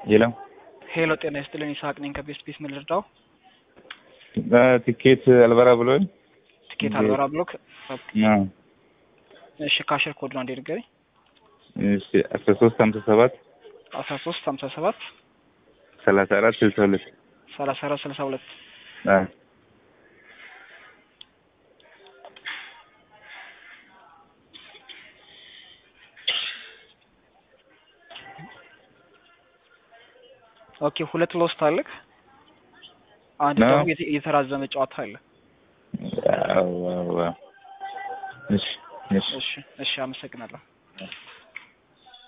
የለም ሄሎ ጤና ይስጥልኝ ይስሐቅ ነኝ ከቤስት ፒስ ምን ልርዳው? ትኬት አልበራ ብሎኝ ትኬት አልበራ ብሎክ ነው። እሺ ካሸር ኮድ ነው እንዴ ንገረኝ። እሺ 1357 1357 3462 3462 ኦኬ ሁለት ሎስት አለክ አንድ ደግሞ የተራዘመ ጨዋታ አለ። እሺ እሺ አመሰግናለሁ።